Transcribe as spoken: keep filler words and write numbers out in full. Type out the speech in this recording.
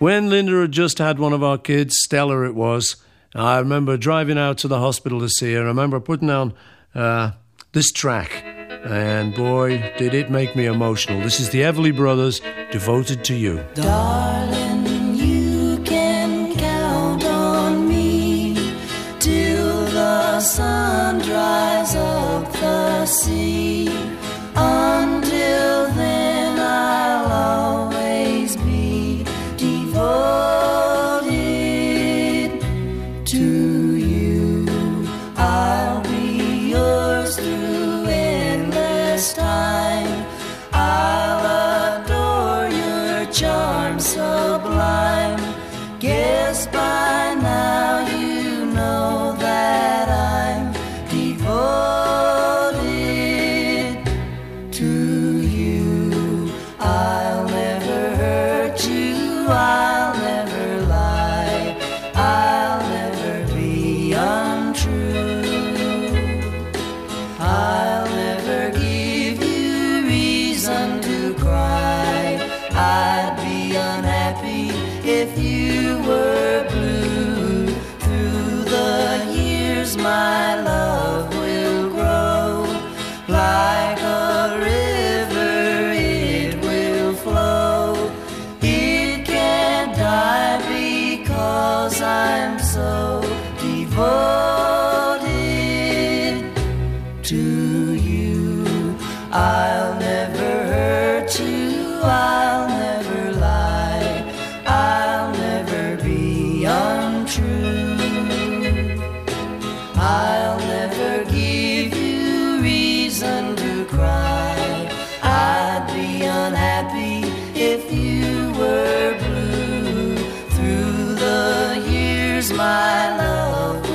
when Linda had just had one of our kids, Stella it was, I remember driving out to the hospital to see her. I remember putting on uh, this track, and boy, did it make me emotional. This is the Everly Brothers, Devoted to You. Darling, you can count on me till the sun dries up the sea. Until then I'll always be devoted to you. I'll be yours through endless time. I'll adore your charm sublime. Guess by now you know that I'm devoted to you. I'll never hurt you, I'll never lie, I'll never be untrue. I'll never give you reason to cry. I'd be unhappy if you were blue. Through the years my love will grow. Like a river it will flow. It can't die because I'm so devoted to you. I'll never hurt you, I'll never lie, I'll never be untrue. I'll never give you reason to cry. I'd be unhappy if you were blue. Through the years my love